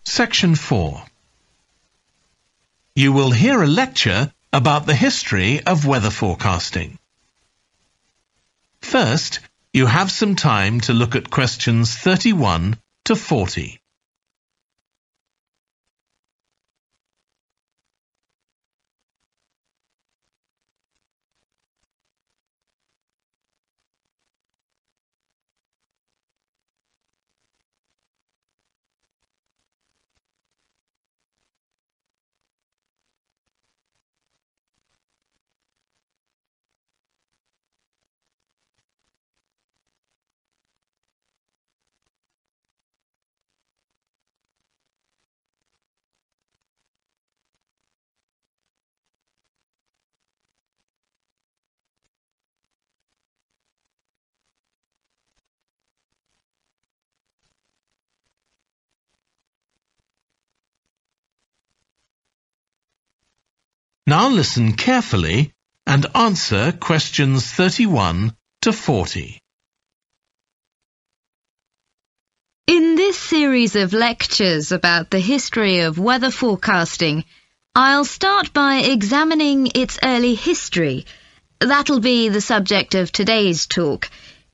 Section 4. You will hear a lecture about the history of weather forecasting. First, you have some time to look at questions 31 to 40. Now listen carefully and answer questions 31 to 40. In this series of lectures about the history of weather forecasting, I'll start by examining its early history. That'll be the subject of today's talk.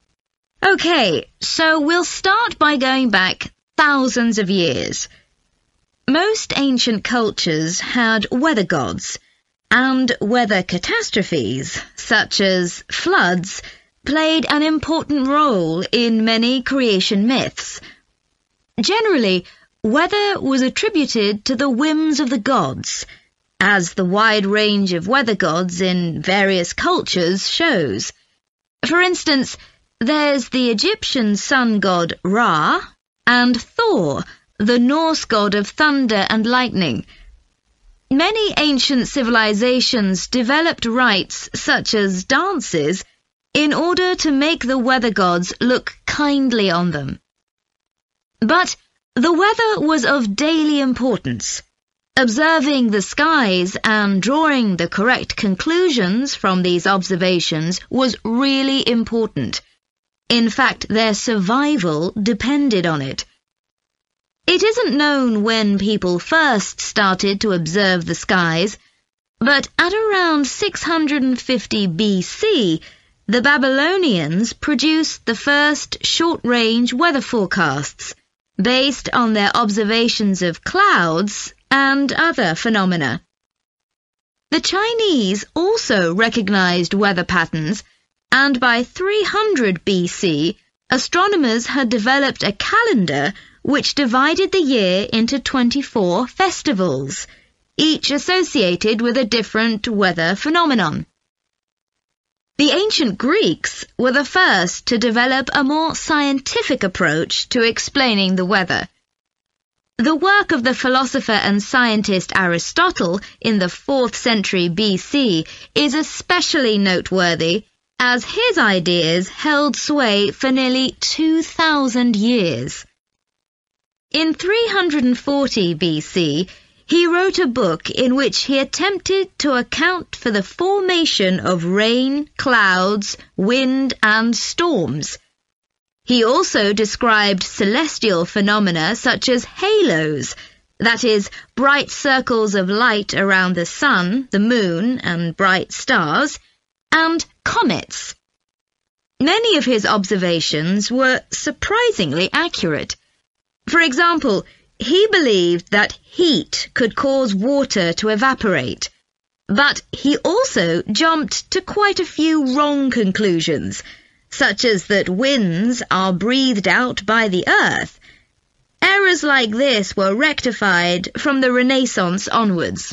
Okay, so we'll start by going back thousands of years. Most ancient cultures had weather gods, and weather catastrophes, such as floods, played an important role in many creation myths. Generally, weather was attributed to the whims of the gods, as the wide range of weather gods in various cultures shows. For instance, there's the Egyptian sun god Ra, and Thor, the Norse god of thunder and lightning. Many ancient civilizations developed rites such as dances in order to make the weather gods look kindly on them. But the weather was of daily importance. Observing the skies and drawing the correct conclusions from these observations was really important. In fact, their survival depended on it. It isn't known when people first started to observe the skies, but at around 650 BC, the Babylonians produced the first short-range weather forecasts, based on their observations of clouds and other phenomena. The Chinese also recognized weather patterns, and by 300 BC, astronomers had developed a calendar which divided the year into 24 festivals, each associated with a different weather phenomenon. The ancient Greeks were the first to develop a more scientific approach to explaining the weather. The work of the philosopher and scientist Aristotle in the 4th century BC is especially noteworthy, as his ideas held sway for nearly 2,000 years. In 340 BC, he wrote a book in which he attempted to account for the formation of rain, clouds, wind, and storms. He also described celestial phenomena such as halos, that is, bright circles of light around the sun, the moon, and bright stars, and comets. Many of his observations were surprisingly accurate. For example, he believed that heat could cause water to evaporate, but he also jumped to quite a few wrong conclusions, such as that winds are breathed out by the earth. Errors like this were rectified from the Renaissance onwards.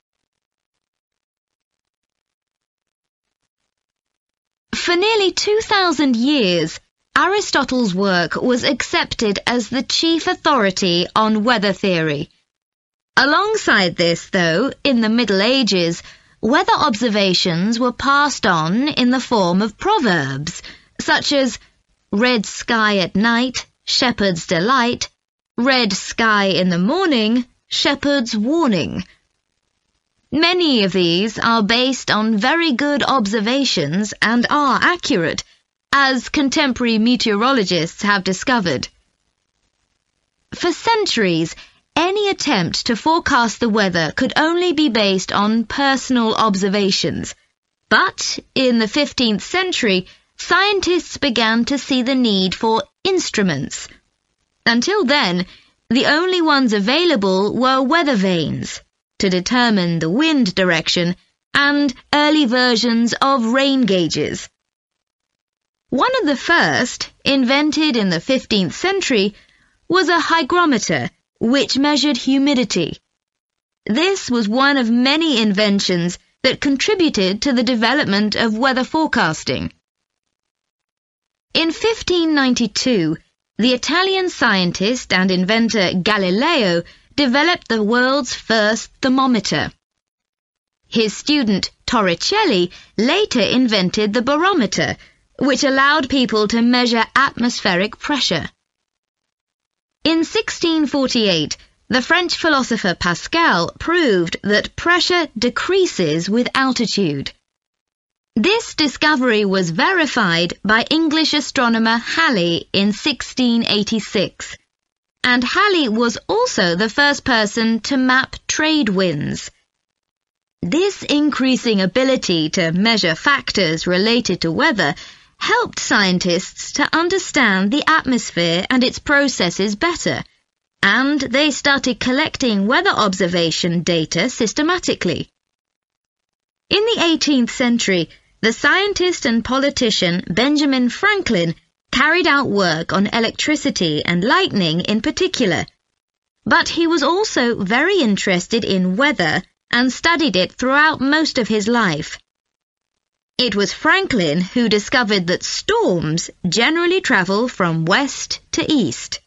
For nearly 2,000 years, Aristotle's work was accepted as the chief authority on weather theory. Alongside this, though, in the Middle Ages, weather observations were passed on in the form of proverbs, such as red sky at night, shepherd's delight, red sky in the morning, shepherd's warning. Many of these are based on very good observations and are accurate, as contemporary meteorologists have discovered. For centuries, any attempt to forecast the weather could only be based on personal observations. But in the 15th century, scientists began to see the need for instruments. Until then, the only ones available were weather vanes to determine the wind direction and early versions of rain gauges. One of the first, invented in the 15th century, was a hygrometer, which measured humidity. This was one of many inventions that contributed to the development of weather forecasting. In 1592, the Italian scientist and inventor Galileo developed the world's first thermometer. His student Torricelli later invented the barometer, which allowed people to measure atmospheric pressure. In 1648, the French philosopher Pascal proved that pressure decreases with altitude. This discovery was verified by English astronomer Halley in 1686, and Halley was also the first person to map trade winds. This increasing ability to measure factors related to weather helped scientists to understand the atmosphere and its processes better, and they started collecting weather observation data systematically. In the 18th century, the scientist and politician Benjamin Franklin carried out work on electricity and lightning in particular, but he was also very interested in weather and studied it throughout most of his life. It was Franklin who discovered that storms generally travel from west to east.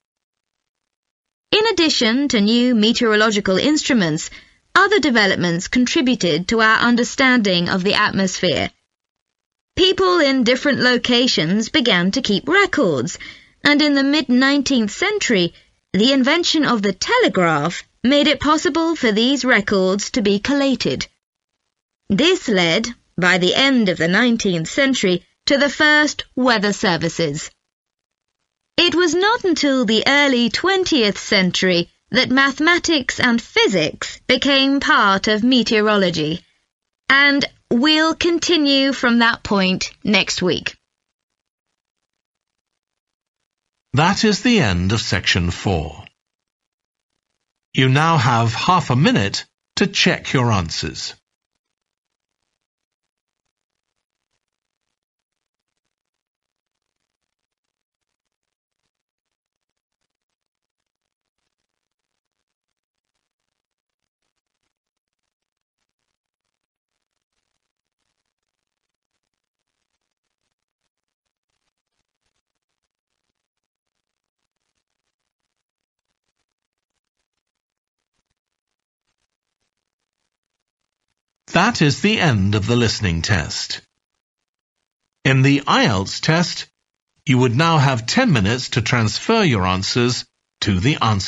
In addition to new meteorological instruments, other developments contributed to our understanding of the atmosphere. People in different locations began to keep records, and in the mid-19th century, the invention of the telegraph made it possible for these records to be collated. This led, by the end of the 19th century, to the first weather services. It was not until the early 20th century that mathematics and physics became part of meteorology, and we'll continue from that point next week. That is the end of section 4. You now have half a minute to check your answers. That is the end of the listening test. In the IELTS test, you would now have 10 minutes to transfer your answers to the answer